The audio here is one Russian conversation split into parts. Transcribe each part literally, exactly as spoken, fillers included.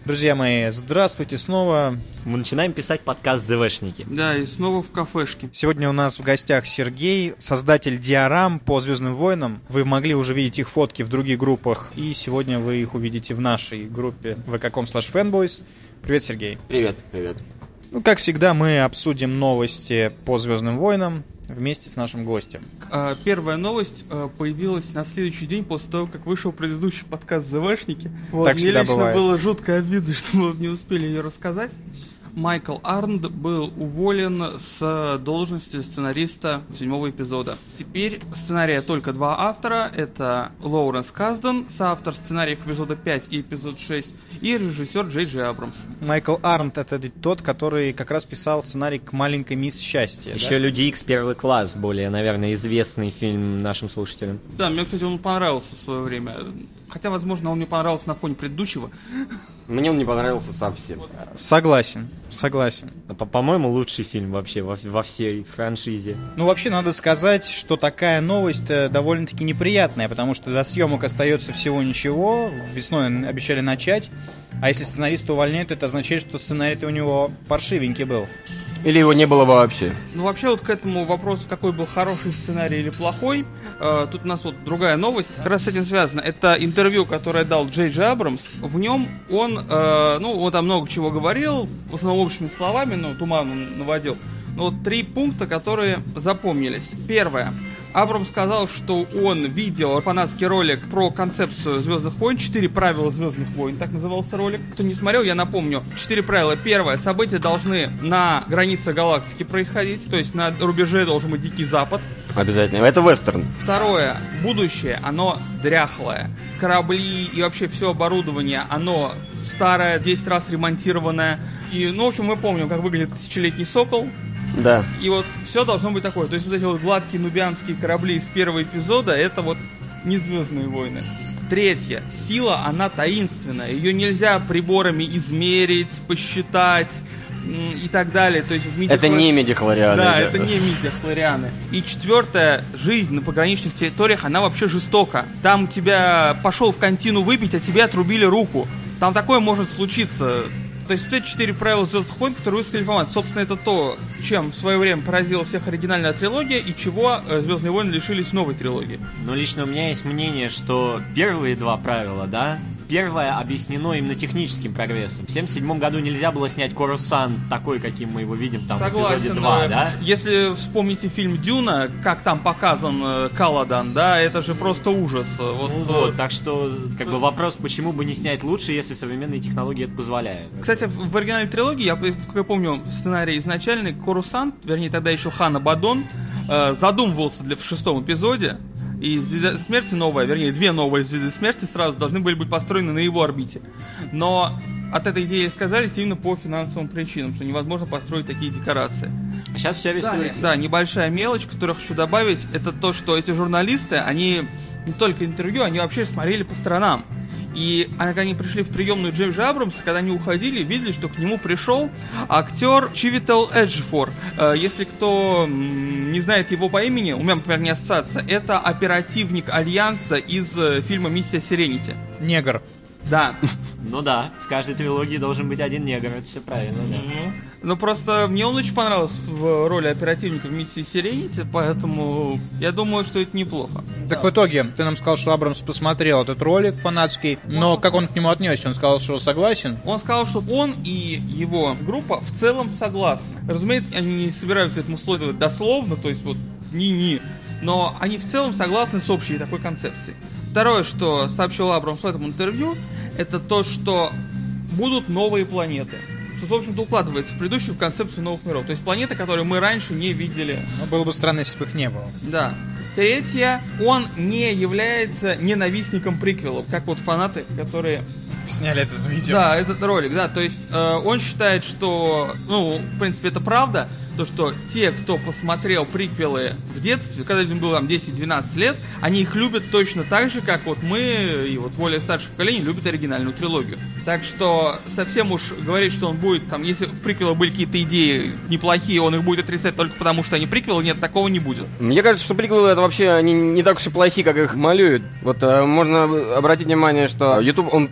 Друзья мои, здравствуйте снова. Мы начинаем писать подкаст «ЗВшники». Да, и снова в кафешке. Сегодня у нас в гостях Сергей, создатель диорам по «Звездным войнам». Вы могли уже видеть их фотки в других группах, и сегодня вы их увидите в нашей группе ви кей точка ком слэш фэнбойс. Привет, Сергей. Привет, привет. Ну, как всегда, мы обсудим новости по «Звездным войнам» вместе с нашим гостем. Первая новость появилась на следующий день после того, как вышел предыдущий подкаст «ЗВшники». Вот. Так всегда Мне лично бывает. было жутко обидно, что мы не успели ее рассказать. Майкл Арндт был уволен с должности сценариста седьмого эпизода. Теперь сценария только два автора. Это Лоуренс Казден, соавтор сценариев эпизода пять и эпизод шесть, и режиссер Джей Джей Абрамс. Майкл Арндт — это тот, который как раз писал сценарий к «Маленькой мисс Счастье». Еще да? «Люди Икс. Первый класс», более, наверное, известный фильм нашим слушателям. Да, мне, кстати, он понравился в свое время. Хотя, возможно, он мне понравился на фоне предыдущего. Мне он не понравился совсем. Согласен, согласен. По- По-моему, лучший фильм вообще во, во всей франшизе. Ну, вообще, надо сказать, что такая новость э, довольно-таки неприятная, потому что до съемок остается всего ничего, весной обещали начать, а если сценариста увольняют, это означает, что сценарий-то у него паршивенький был. Или его не было вообще. Ну, вообще, вот к этому вопросу, какой был хороший сценарий или плохой, э, тут у нас вот другая новость, как раз с этим связано. Это интервью, которое дал Джей Джей Абрамс. В нем он, э, ну, он там много чего говорил, в основном общими словами, но туман он наводил. Но вот три пункта, которые запомнились. Первое. Абрамс сказал, что он видел фанатский ролик про концепцию «Звездных войн», «Четыре правила Звездных войн», так назывался ролик. Кто не смотрел, я напомню. Четыре правила. Первое. События должны на границе галактики происходить, то есть на рубеже должен быть Дикий Запад. Обязательно. Это вестерн. Второе. Будущее, оно дряхлое. Корабли и вообще все оборудование, оно старое, десять раз ремонтированное. И, ну, в общем, мы помним, как выглядит тысячелетний сокол. Да. И вот все должно быть такое. То есть вот эти вот гладкие нубианские корабли из первого эпизода, это вот не «Звездные войны». Третье. Сила, она таинственная. Ее нельзя приборами измерить, посчитать м, и так далее. То есть, в мидихлор... Это не медихлорианы. Да, это не мидихлорианы. И четвертое. Жизнь на пограничных территориях, она вообще жестока. Там тебя пошел в контину выбить, а тебе отрубили руку. Там такое может случиться. То есть вот эти четыре правила «Звездных войн», которые высказали фанаты, собственно, это то, чем в свое время поразила всех оригинальная трилогия и чего э, «Звездные войны» лишились новой трилогии. Но лично у меня есть мнение, что первые два правила, да, первое объяснено именно техническим прогрессом. В семьдесят седьмом году нельзя было снять Корусант такой, каким мы его видим там Согласен, в эпизоде два, да. да? Если вспомните фильм «Дюна», как там показан э, Каладан, да, это же просто ужас. Вот, Ну вот, так что, как бы вопрос, почему бы не снять лучше, если современные технологии это позволяют. Кстати, в, в оригинальной трилогии, я, как я помню, сценарий изначальный, Корусант, вернее, тогда еще Хан Абаддон, э, задумывался для, в шестом эпизоде, и «Звезда смерти» новая, вернее, две новые «Звезды смерти» сразу должны были быть построены на его орбите. Но от этой идеи отказались именно по финансовым причинам, что невозможно построить такие декорации. А сейчас все рисуется. Да, небольшая мелочь, которую хочу добавить, это то, что эти журналисты, они не только интервью, они вообще смотрели по сторонам. И когда они пришли в приемную Джей Джей Абрамса, когда они уходили, видели, что к нему пришел актер Чивител Эджифор. Если кто не знает его по имени, у меня, например, не ассоциация, это оперативник Альянса из фильма «Миссия Серенити». Негр. Да. Ну да, в каждой трилогии должен быть один негр, это все правильно, да. Ну просто мне он очень понравился в роли оперативника в «Миссии Серенити», поэтому я думаю, что это неплохо. Так в итоге, ты нам сказал, что Абрамс посмотрел этот ролик фанатский, но как он к нему отнесся? Он сказал, что согласен? Он сказал, что он и его группа в целом согласны. Разумеется, они не собираются этому следовать дословно, то есть вот ни-ни, но они в целом согласны с общей такой концепцией. Второе, что сообщил Абрамс в этом интервью, это то, что будут новые планеты. Что, в общем-то, укладывается в предыдущую концепцию новых миров. То есть планеты, которые мы раньше не видели. Ну, было бы странно, если бы их не было. Да. Третье, он не является ненавистником приквелов, как вот фанаты, которые... Сняли этот видео. Да, этот ролик, да, то есть э, он считает, что, ну, в принципе, это правда, то, что те, кто посмотрел приквелы в детстве, когда им было там десять-двенадцать лет, они их любят точно так же, как вот мы и вот более старшее поколение любят оригинальную трилогию. Так что совсем уж говорить, что он будет там, если в приквелах были какие-то идеи неплохие, он их будет отрицать только потому, что они приквелы, нет, такого не будет. Мне кажется, что приквелы это вообще они не так уж и плохи, как их малюют. Вот э, можно обратить внимание, что YouTube, он пестрит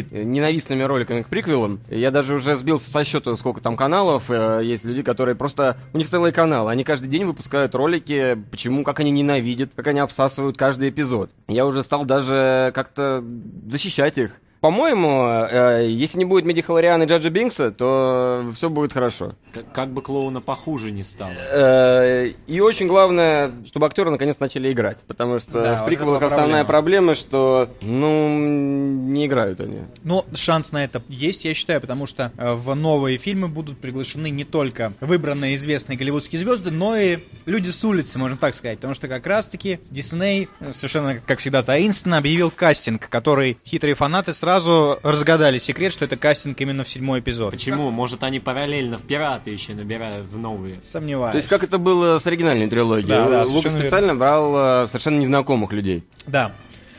ненавистными роликами к приквелам. Я даже уже сбился со счета, сколько там каналов. Есть люди, которые просто... У них целый канал. Они каждый день выпускают ролики, почему, как они ненавидят, как они обсасывают каждый эпизод. Я уже стал даже как-то защищать их. По-моему, э, если не будет Миди Халлориана и Джаджа Бинкса, то все будет хорошо. Как, как бы клоуна похуже не стало. Э, и очень главное, чтобы актеры наконец начали играть. Потому что Да, в вот приквелах это была основная проблема. проблема, что, ну, не играют они. Ну, шанс на это есть, я считаю, потому что э, в новые фильмы будут приглашены не только выбранные известные голливудские звезды, но и люди с улицы, можно так сказать. Потому что как раз-таки Дисней совершенно, как всегда, таинственно объявил кастинг, который хитрые фанаты сразу разгадали секрет, что это кастинг именно в седьмой эпизод. Почему? Может, они параллельно в «Пираты» еще набирают в новые? Сомневаюсь. То есть как это было с оригинальной трилогией? Да, да, Лукас совершенно специально брал э, совершенно незнакомых людей. Да.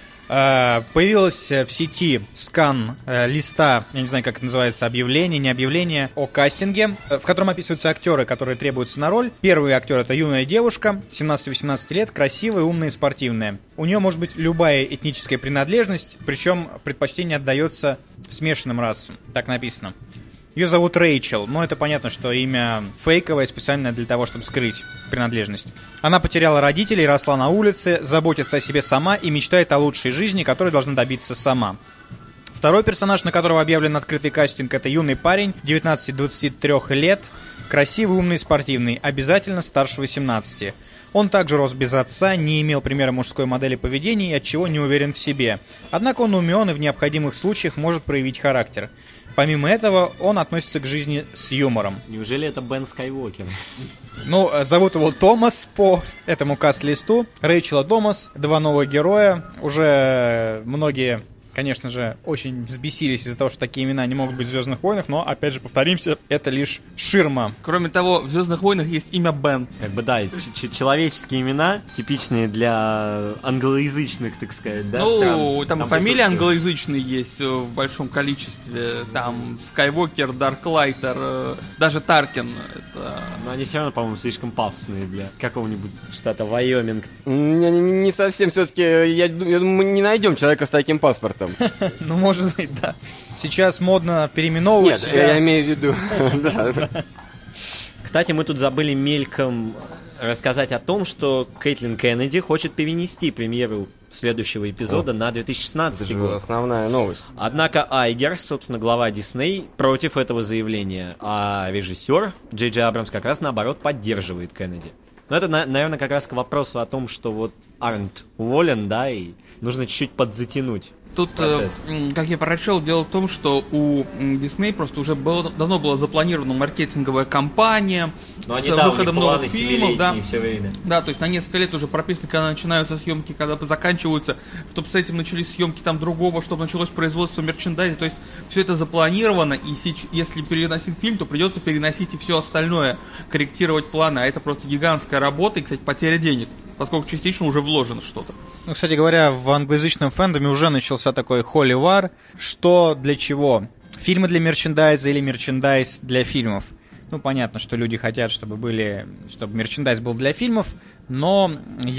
Э, Появилась в сети скан э, листа, я не знаю, как это называется, объявление, не объявление, о кастинге, э, в котором описываются актеры, которые требуются на роль. Первый актер — это юная девушка, семнадцать-восемнадцать лет, красивая, умная и спортивная. У нее может быть любая этническая принадлежность, причем предпочтение отдается смешанным расам, так написано. Ее зовут Рэйчел, но это понятно, что имя фейковое, специально для того, чтобы скрыть принадлежность. Она потеряла родителей, росла на улице, заботится о себе сама и мечтает о лучшей жизни, которой должна добиться сама. Второй персонаж, на которого объявлен открытый кастинг, это юный парень, девятнадцати-двадцати трёх лет, красивый, умный, спортивный, обязательно старше восемнадцати. Он также рос без отца, не имел примера мужской модели поведения и отчего не уверен в себе. Однако он умен и в необходимых случаях может проявить характер. Помимо этого, он относится к жизни с юмором. Неужели это Бен Скайуокер? Ну, зовут его Томас по этому каст-листу. Рэйчел Томас, два новых героя. Уже многие, конечно же, очень взбесились из-за того, что такие имена не могут быть в «Звездных войнах», но, опять же, повторимся, это лишь ширма. Кроме того, в «Звездных войнах» есть имя Бен. Как бы, да, ч- человеческие имена, типичные для англоязычных, так сказать, да, Ну, стран. там, Там фамилии присутствуют. англоязычные есть в большом количестве. Там Скайуокер, Дарклайтер, э, даже Таркин. Это... Но они все равно, по-моему, слишком пафосные для какого-нибудь штата Вайоминг. Не, не- не совсем все-таки, я, ду- я думаю, мы не найдем человека с таким паспортом. Ну, может быть, да. Сейчас модно переименовывать Нет, себя. я имею в виду. Да. Кстати, мы тут забыли мельком рассказать о том, что Кэтлин Кеннеди хочет перенести премьеру следующего эпизода на две тысячи Это шестнадцатый же год. основная новость. Однако Айгер, собственно, глава Дисней, против этого заявления, а режиссер Джей Джей Абрамс как раз, наоборот, поддерживает Кеннеди. Но это, на- наверное, как раз к вопросу о том, что вот Арнт уволен, да, и нужно чуть-чуть подзатянуть Тут, э, процесс. м, как я прочел, дело в том, что у м, Disney просто уже было, давно была запланирована маркетинговая кампания Но с они, да, у них выходом планы новых фильмов, да. семилетние все время. Да, то есть на несколько лет уже прописано, когда начинаются съемки, когда заканчиваются, чтобы с этим начались съемки там другого, чтобы началось производство мерчендайза. То есть все это запланировано, и сеч- если переносить фильм, то придется переносить и все остальное, корректировать планы. А это просто гигантская работа и, кстати, потеря денег, поскольку частично уже вложено что-то. Ну, кстати говоря, в англоязычном фэндоме уже начался такой холивар. Что для чего? Фильмы для мерчендайза или мерчендайз для фильмов? Ну, понятно, что люди хотят, чтобы были, чтобы мерчендайз был для фильмов, но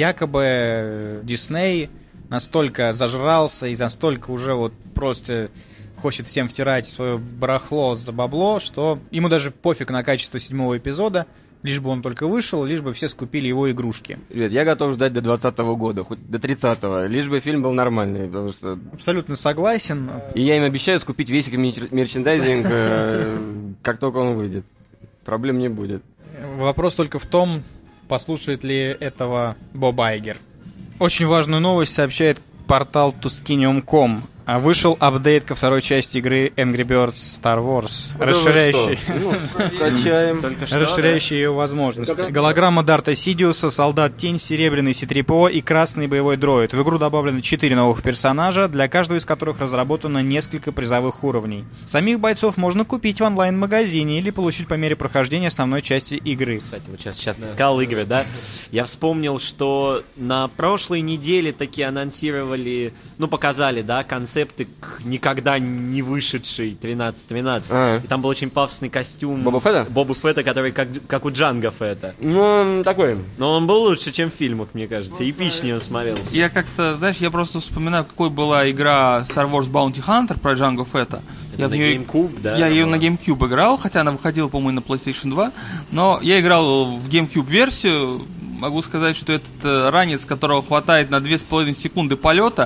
якобы Дисней настолько зажрался и настолько уже вот просто хочет всем втирать свое барахло за бабло, что ему даже пофиг на качество седьмого эпизода, лишь бы он только вышел, лишь бы все скупили его игрушки. Ребят, я готов ждать до двадцатого года, хоть до тридцатого, лишь бы фильм был нормальный, потому что... Абсолютно согласен. И я им обещаю скупить весь мерч- мерчендайзинг, э, как только он выйдет. Проблем не будет. Вопрос только в том, послушает ли этого Боб Айгер. Очень важную новость сообщает портал Tuskinium точка ком. Вышел апдейт ко второй части игры Angry Birds Star Wars, расширяющий, Ну, качаем. Только что, расширяющий ее возможности. Как- Голограмма Дарта Сидиуса, Солдат Тень, Серебряный Си три Пи О и Красный Боевой Дроид. В игру добавлены четыре новых персонажа, для каждого из которых разработано несколько призовых уровней. Самих бойцов можно купить в онлайн-магазине или получить по мере прохождения основной части игры. Кстати, вот сейчас, сейчас ты сказал игры, да? Я вспомнил, что на прошлой неделе таки анонсировали, ну, показали, да, концепт концепты к никогда не вышедшей тринадцать тринадцать. А. И там был очень пафосный костюм Боба Фетта? Боба Фетта, который как, как у Джанго Фетта. Ну, такой. Но он был лучше, чем в фильмах, мне кажется. Эпичнее он смотрелся. Я как-то, знаешь, я просто вспоминаю, какой была игра Star Wars Bounty Hunter про Джанго Фетта. Это Я на в неё- GameCube, да? Я ее была? на GameCube играл, хотя она выходила, по-моему, на PlayStation два. Но я играл в GameCube версию. Могу сказать, что этот э, ранец, которого хватает на две с половиной секунды полета.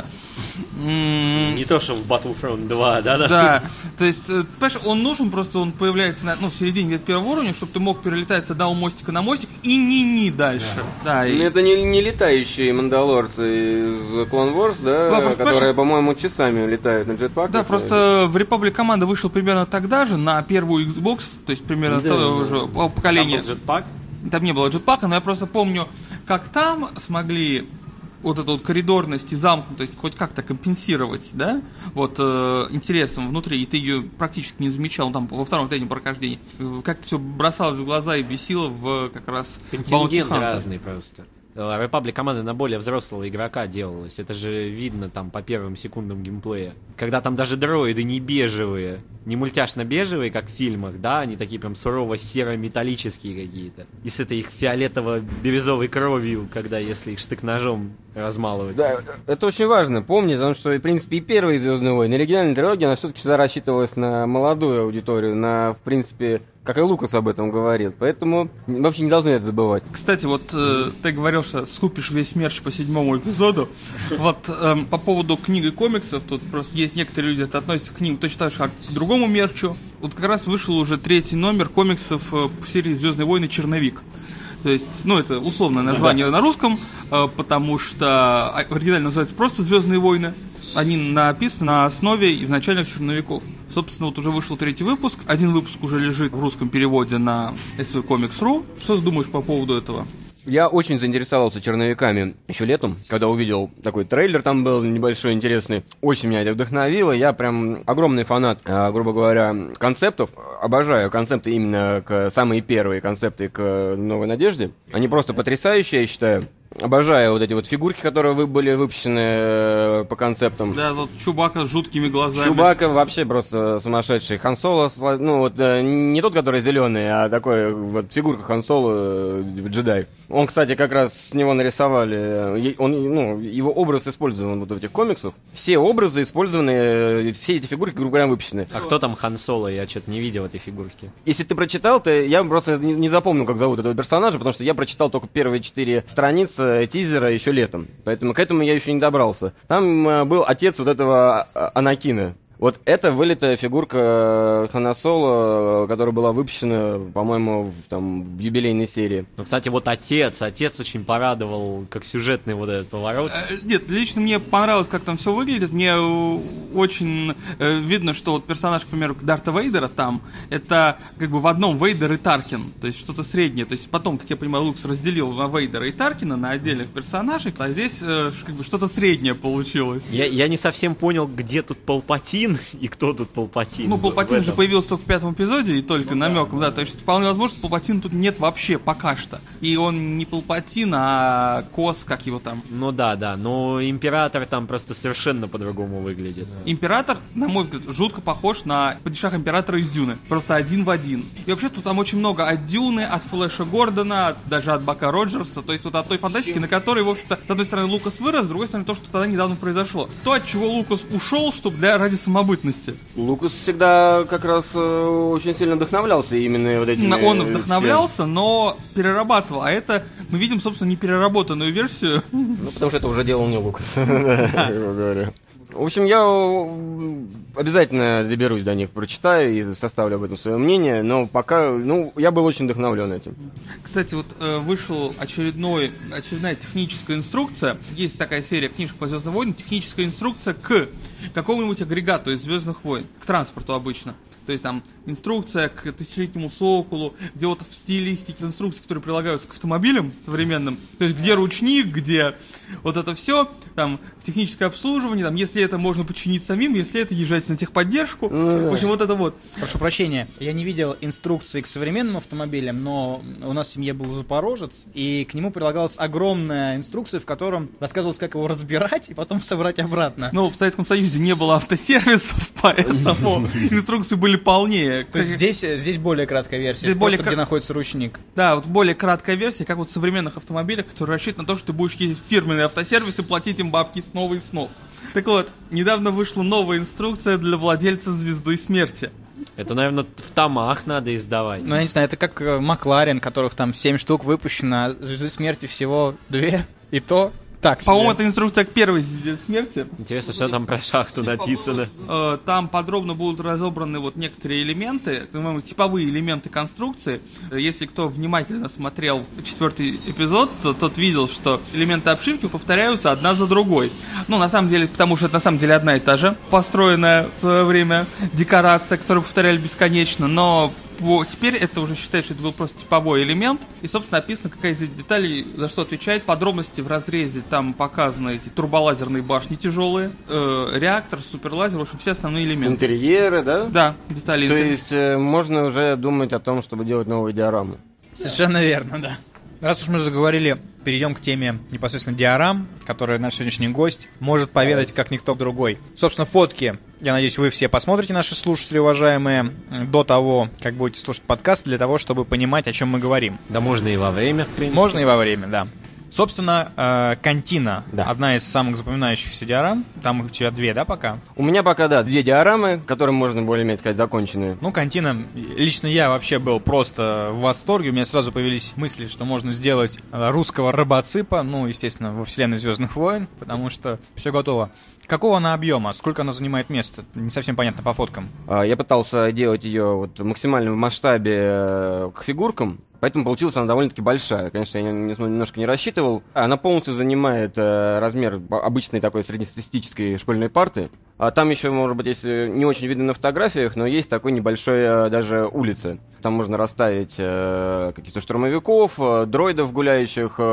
м- Не то, что в Battlefront два, да? Да, то есть, э, понимаешь, он нужен, просто он появляется на, ну, в середине где-то первого уровня, чтобы ты мог перелетать с одного мостика на мостик и ни-ни дальше. Да, и- Ну, это не, не летающие мандалорцы из Clone Wars, да, Да, просто, которые, понимаешь, по-моему, часами летают на джетпаках. Да, просто в Republic Command вышел примерно тогда же, на первую Xbox, то есть примерно Да, того да. же Там поколения. был джетпак. Там не было джетпака, но я просто помню, как там смогли вот эту вот коридорность и замкнутость хоть как-то компенсировать, да, вот э, интересом внутри, и ты ее практически не замечал там во втором третьем прохождении. Э, Как-то все бросалось в глаза и бесило в как раз Контингент Bounty Hunter. разный просто. Republic команда на более взрослого игрока делалась. Это же видно там по первым секундам геймплея. Когда там даже дроиды не бежевые, не мультяшно-бежевые, как в фильмах, да, они такие прям сурово-серо-металлические какие-то. И с этой их фиолетово-бирюзовой кровью, когда если их штык-ножом размалывать. Да, это очень важно помнить, потому что, в принципе, и первые «Звездные войны», оригинальная трилогия, она все-таки всегда рассчитывалась на молодую аудиторию, на, в принципе, как и Лукас об этом говорил. Поэтому вообще не должны это забывать. Кстати, вот э, ты говорил, что скупишь весь мерч по седьмому эпизоду. Вот эм, по поводу книг и комиксов, тут просто есть некоторые люди, это относятся к книгам точно так же, как к другому мерчу. Вот как раз вышел уже третий номер комиксов э, в серии «Звездные войны. Черновик». То есть, ну, это условное название на русском, э, потому что а, в оригинале называется просто «Звездные войны». Они написаны на основе изначальных черновиков. Собственно, вот уже вышел третий выпуск. Один выпуск уже лежит в русском переводе на эс ви комикс точка ру. Что ты думаешь по поводу этого? Я очень заинтересовался черновиками еще летом, когда увидел такой трейлер, там был небольшой, интересный. Очень меня это вдохновило. Я прям огромный фанат, э, грубо говоря, концептов. Обожаю концепты именно к самые первые концепты к «Новой надежде». Они просто потрясающие, я считаю. Обожаю вот эти вот фигурки, которые вы были выпущены э, по концептам. Да, вот Чубака с жуткими глазами. Чубака вообще просто сумасшедший. Хан Соло, сла- ну вот э, не тот, который зеленый, а такой вот фигурка Хан Соло, э, джедай. Он, кстати, как раз с него нарисовали, э, он, ну, его образ использован вот в этих комиксах. Все образы использованы, э, все эти фигурки, грубо говоря, выпущены. А кто там Хан Соло? Я что-то не видел этой фигурки. Если ты прочитал, то я просто не, не запомнил, как зовут этого персонажа, потому что я прочитал только первые четыре страницы тизера еще летом. Поэтому к этому я еще не добрался. Там э, был отец вот этого а, Анакина. Вот это вылитая фигурка Хана Соло, которая была выпущена, по-моему, в, там, в юбилейной серии. Ну, кстати, вот отец, отец очень порадовал, как сюжетный вот этот поворот. Э, Нет, лично мне понравилось, как там все выглядит. Мне э, очень э, видно, что вот персонаж, к примеру, Дарта Вейдера там, это как бы в одном Вейдер и Таркин. То есть что-то среднее. То есть потом, как я понимаю, Лукас разделил на Вейдера и Таркина, на отдельных персонажей. А здесь э, как бы что-то среднее получилось. Я, я не совсем понял, где тут Палпатин и кто тут Палпатин. Ну, в Палпатин же этом. появился только в пятом эпизоде и только намеком, да. То есть вполне возможно, что Палпатина тут нет вообще пока что. И он не Палпатин, а Кос, как его там. Ну да, да, но император там просто совершенно по-другому выглядит. Император, на мой взгляд, жутко похож на падишах императора из Дюны. Просто один в один. И вообще тут там очень много от Дюны, от Флэша Гордона, от- даже от Бака Роджерса. То есть вот от той фантастики, на которой, в общем-то, с одной стороны Лукас вырос, с другой стороны то, что тогда недавно произошло. То, от чего Лукас ушел, чтобы для ради самобытности. Лукас всегда как раз э, очень сильно вдохновлялся именно вот этими... Он э, вдохновлялся, но перерабатывал. А это мы видим, собственно, непереработанную версию. Ну, потому что это уже делал не Лукас, грубо говоря. В общем, я э, обязательно доберусь до них, прочитаю и составлю об этом свое мнение, но пока, ну, я был очень вдохновлен этим. Кстати, вот э, вышел очередной, очередная техническая инструкция. Есть такая серия книжек по «Звездным войнам», техническая инструкция к какому-нибудь агрегату из «Звездных войн», к транспорту обычно. То есть там инструкция к тысячелетнему соколу, где вот в стилистике инструкции, которые прилагаются к автомобилям современным, то есть где ручник, где вот это все, там техническое обслуживание, там если это можно починить самим, если это езжать на техподдержку. В общем, вот это вот. Прошу прощения, я не видел инструкции к современным автомобилям, но у нас в семье был Запорожец, и к нему прилагалась огромная инструкция, в котором рассказывалось, как его разбирать и потом собрать обратно. Ну, в Советском Союзе Windows не было автосервисов, поэтому инструкции были полнее. То есть здесь, здесь более краткая версия, Здесь более просто кра- где находится ручник. Да, вот более краткая версия, как вот в современных автомобилях, которые рассчитаны на то, что ты будешь ездить в фирменный автосервис и платить им бабки снова и снова. Так вот, недавно вышла новая инструкция для владельца Звезды Смерти. Это, наверное, в томах надо издавать. Ну, я не знаю, это как э, Макларен, которых там семь штук выпущено, а Звезды Смерти всего две, и то так себе. По-моему, это инструкция к первой Звезде Смерти. Интересно, что там про шахту написано. Э, Там подробно будут разобраны вот некоторые элементы, так называемые типовые элементы конструкции. Э, Если кто внимательно смотрел четвертый эпизод, то тот видел, что элементы обшивки повторяются одна за другой. Ну, на самом деле, потому что это на самом деле одна и та же построенная в свое время декорация, которую повторяли бесконечно, но по- теперь это уже считается, что это был просто типовой элемент. И, собственно, написано, какая из этих деталей за что отвечает. Подробности в разрезе там показаны эти турболазерные башни тяжелые, э, реактор, суперлазер, в общем, все основные элементы. Интерьеры, да? Да, детали То интерьера. есть э, можно уже думать о том, чтобы делать новую диораму. Совершенно верно, да. Раз уж мы заговорили, перейдем к теме непосредственно диорам, которую наш сегодняшний гость может поведать как никто другой. Собственно, фотки, я надеюсь, вы все посмотрите, наши слушатели уважаемые, до того, как будете слушать подкаст, для того, чтобы понимать, о чем мы говорим. Да можно и во время, в принципе. Можно и во время, да. Собственно, э, Кантина, Да. одна из самых запоминающихся диорам. Там у тебя две, да, пока? У меня пока, да, две диорамы, которые можно более-менее сказать законченные. Ну, Кантина, лично я вообще был просто в восторге. У меня сразу появились мысли, что можно сделать э, русского робоципа, ну, естественно, во вселенной Звездных войн, потому что все готово. Какого она объема? Сколько она занимает места? Не совсем понятно по фоткам. А, Я пытался делать ее вот максимально в масштабе э, к фигуркам, поэтому получилась она довольно-таки большая. Конечно, я не- немножко не рассчитывал. Она полностью занимает э, размер обычной такой среднестатистической школьной парты. А там еще, может быть, если не очень видно на фотографиях, но есть такой небольшой э, даже улица. Там можно расставить э, каких-то штурмовиков, э, дроидов, гуляющих э,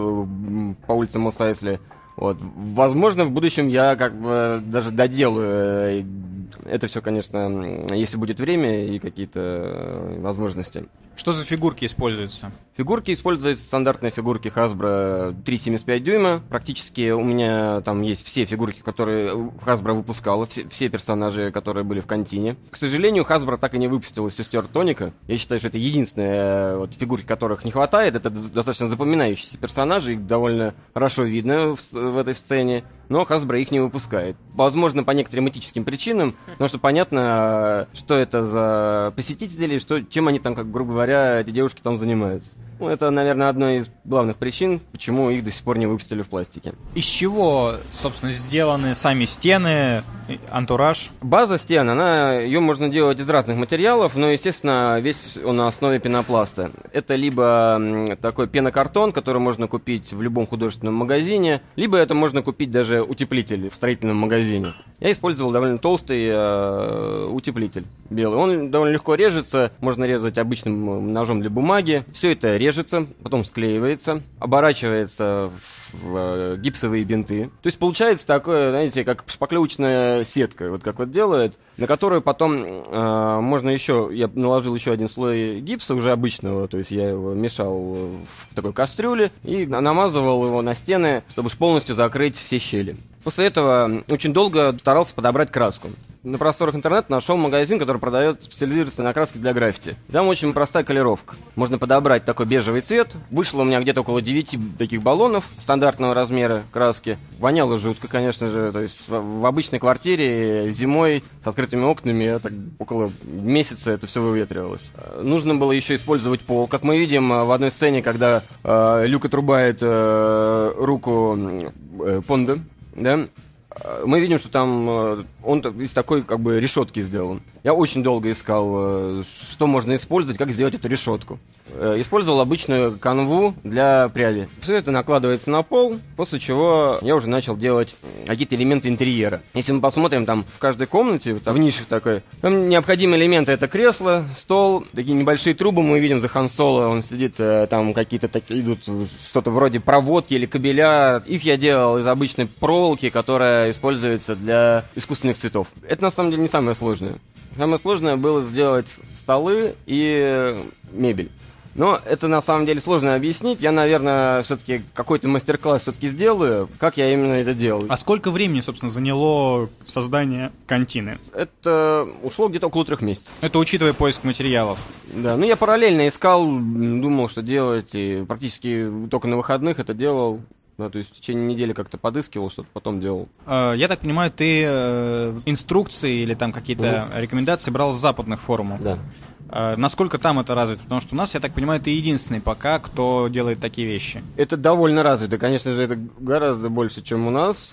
м, по улицам Мос-Айсли. Вот. Возможно, в будущем я как бы даже доделаю э, это все, конечно, м, если будет время и какие-то э, возможности. Что за фигурки используются? Фигурки используются стандартные фигурки Hasbro три семьдесят пять дюйма. Практически у меня там есть все фигурки, которые Hasbro выпускала, все, все персонажи, которые были в Кантине. К сожалению, Hasbro так и не выпустила сестер Тоника. Я считаю, что это единственные вот, фигурки, которых не хватает. Это достаточно запоминающиеся персонажи, их довольно хорошо видно в, в этой сцене. Но Hasbro их не выпускает. Возможно, по некоторым этическим причинам, потому что понятно, что это за посетители, что, чем они там, как грубо говоря, эти девушки там занимаются. Ну, это, наверное, одна из главных причин, почему их до сих пор не выпустили в пластике. Из чего, собственно, сделаны сами стены, и антураж? База стен, она, ее можно делать из разных материалов, но, естественно, весь он на основе пенопласта. Это либо м, такой пенокартон, который можно купить в любом художественном магазине, либо это можно купить даже утеплитель в строительном магазине. Я использовал довольно толстый э, утеплитель белый. Он довольно легко режется, можно резать обычным ножом для бумаги. Все это режется, потом склеивается, оборачивается в, в э, гипсовые бинты. То есть получается такое, знаете, как шпаклевочная сетка, вот как вот делают, на которую потом э, можно еще, я наложил еще один слой гипса уже обычного, то есть я его мешал в такой кастрюле и намазывал его на стены, чтобы полностью закрыть все щели. После этого очень долго старался подобрать краску. На просторах интернета нашел магазин, который продает специализированные на краски для граффити. Там очень простая колеровка. Можно подобрать такой бежевый цвет. Вышло у меня где-то около девяти таких баллонов стандартного размера краски. Воняло жутко, конечно же. То есть в, в обычной квартире зимой с открытыми окнами так, около месяца это все выветривалось. Нужно было еще использовать пол. Как мы видим в одной сцене, когда э, Люк отрубает э, руку э, Понда, да, мы видим, что там он из такой как бы решетки сделан. Я очень долго искал, что можно использовать, как сделать эту решетку. Использовал обычную канву для пряди. Все это накладывается на пол, после чего я уже начал делать какие-то элементы интерьера. Если мы посмотрим, там в каждой комнате, вот, в нишах такой, там необходимые элементы — это кресло, стол, такие небольшие трубы мы видим за Хан Соло, он сидит, там какие-то такие идут, что-то вроде проводки или кабеля. Их я делал из обычной проволоки, которая используется для искусственных цветов. Это на самом деле не самое сложное. Самое сложное было сделать столы и мебель. Но это на самом деле сложно объяснить. Я, наверное, все-таки какой-то мастер-класс все-таки сделаю, как я именно это делаю. А сколько времени, собственно, заняло создание кантины? Это ушло где-то около трех месяцев. Это учитывая поиск материалов. Да, ну я параллельно искал, думал, что делать, и практически только на выходных это делал. Да, то есть в течение недели как-то подыскивал, что-то потом делал. Я так понимаю, ты инструкции или там какие-то угу. рекомендации брал с западных форумов? Да. Насколько там это развито? Потому что у нас, я так понимаю, ты единственный пока, кто делает такие вещи. Это довольно развито. Конечно же, это гораздо больше, чем у нас.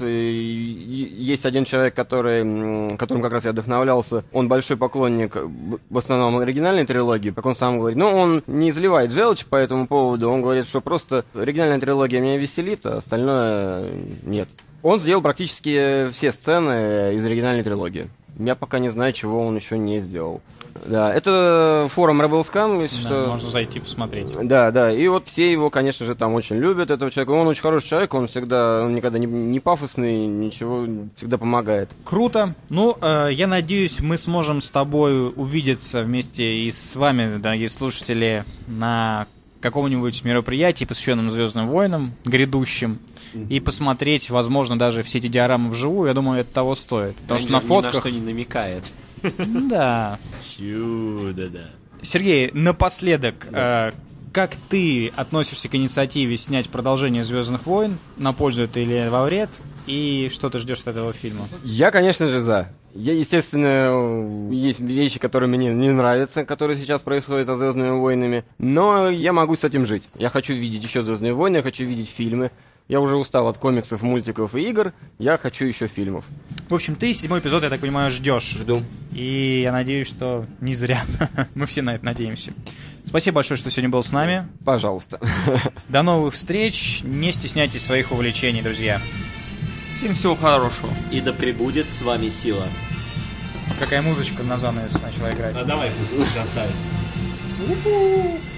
И есть один человек, который, которым как раз я вдохновлялся. Он большой поклонник, в основном, оригинальной трилогии, как он сам говорит. Но он не изливает желчь по этому поводу. Он говорит, что просто оригинальная трилогия меня веселит, а остальное нет. Он сделал практически все сцены из оригинальной трилогии. Я пока не знаю, чего он еще не сделал. Да, это форум Rebelscam, если да, что. Можно зайти посмотреть. Да, да, и вот все его, конечно же, там очень любят, этого человека. Он очень хороший человек, он всегда, он никогда не, не пафосный, ничего, всегда помогает. Круто. Ну, э, я надеюсь, мы сможем с тобой увидеться вместе и с вами, дорогие слушатели, на каком-нибудь мероприятии, посвященном «Звездным войнам», грядущим, и посмотреть, возможно, даже все эти диорамы вживую. Я думаю, это того стоит. Потому что на фотках... ни на что не намекает. Да. Чудо, да. Сергей, напоследок, да. э, как ты относишься к инициативе снять продолжение «Звездных войн»? На пользу это или во вред? И что ты ждешь от этого фильма? Я, конечно же, за. Я, естественно, есть вещи, которые мне не нравятся, которые сейчас происходят со «Звездными войнами», но я могу с этим жить. Я хочу видеть еще «Звездные войны», я хочу видеть фильмы. Я уже устал от комиксов, мультиков и игр. Я хочу еще фильмов. В общем, ты седьмой эпизод, я так понимаю, ждешь. Жду. И я надеюсь, что не зря. Мы все на это надеемся. Спасибо большое, что сегодня был с нами. Пожалуйста. До новых встреч. Не стесняйтесь своих увлечений, друзья. Всем всего хорошего. И да пребудет с вами сила. Какая музычка на занавес начала играть. А давай пусть оставим.